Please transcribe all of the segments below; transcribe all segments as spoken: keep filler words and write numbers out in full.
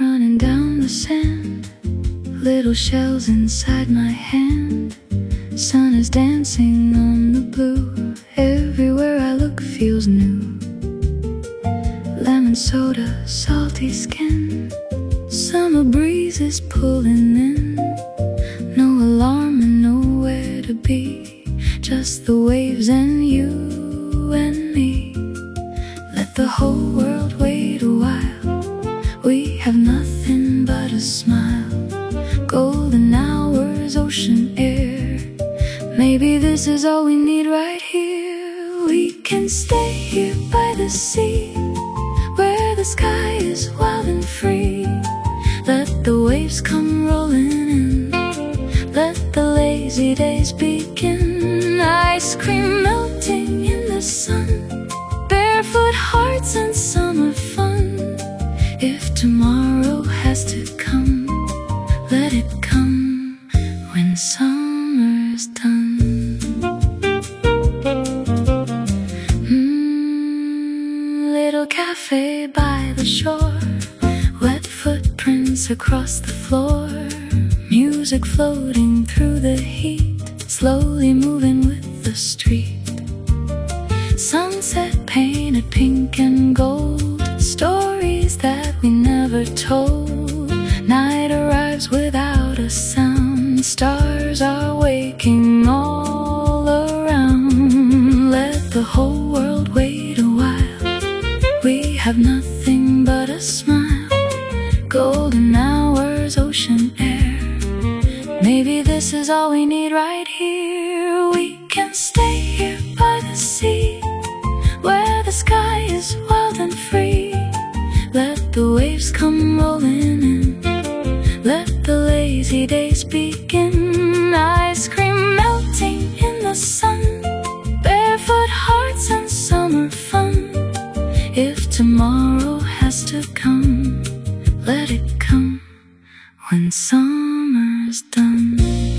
running down the sand, little shells inside my hand. Sun is dancing on the blue, everywhere I look feels new. Lemon soda, salty skin, summer breeze is pulling in. No alarm and nowhere to be, just the waves and you and me. Let the whole world wait a while, we have nothing but a smile. Golden hours, ocean air, maybe this is all we need right here. We can stay here by the sea, where the sky is wild and free. Let the waves come rolling in, let the lazy days begin. Ice cream melting in the sun, barefoot hearts and summer fun. If tomorrow has to come, let it come when summer's done. Mm, little cafe by the shore, wet footprints across the floor. Music floating through the heat, slowly moving with the street. Sunset painted pink and gold, stories that we never told. Night arrives without a sound, stars are waking all around. Let the whole world wait a while, we have nothing but a smile. Golden hours, ocean air, maybe this is all we need right here. We can stay here by the sea, where the sky is wild and free. Let the waves come rolling in, let the lazy days begin. Ice cream melting in the sun, barefoot hearts and summer fun. If tomorrow has to come, let it come when summer's done.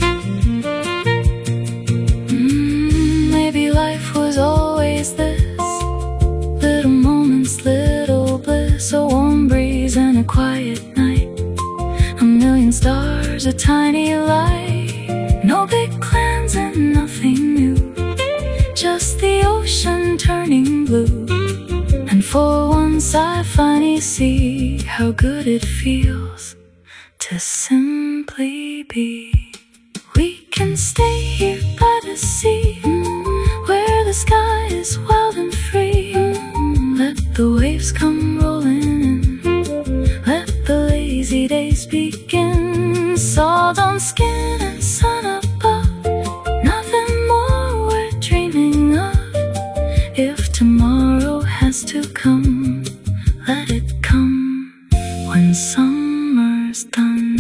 mm, Maybe life was always this, little moments, little bliss. A warm breeze and a quiet night, a million stars, a tiny light. No big plans and nothing new, just the ocean turning blue. And for once I finally see how good it feels to simply be. We can stay here by the sea, where the sky is wild and free. Let the waves come rolling in, let the lazy days begin. Salt on skin and sun above, nothing more we're dreaming of. If tomorrow has to come, let it come when summer's done.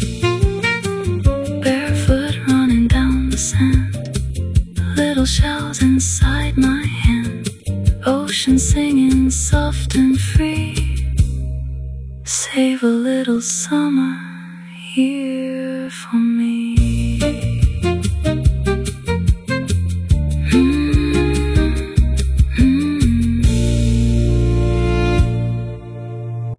Barefoot running down the sand, little shells inside my hand. Ocean singing soft and free, save a little summer here for me.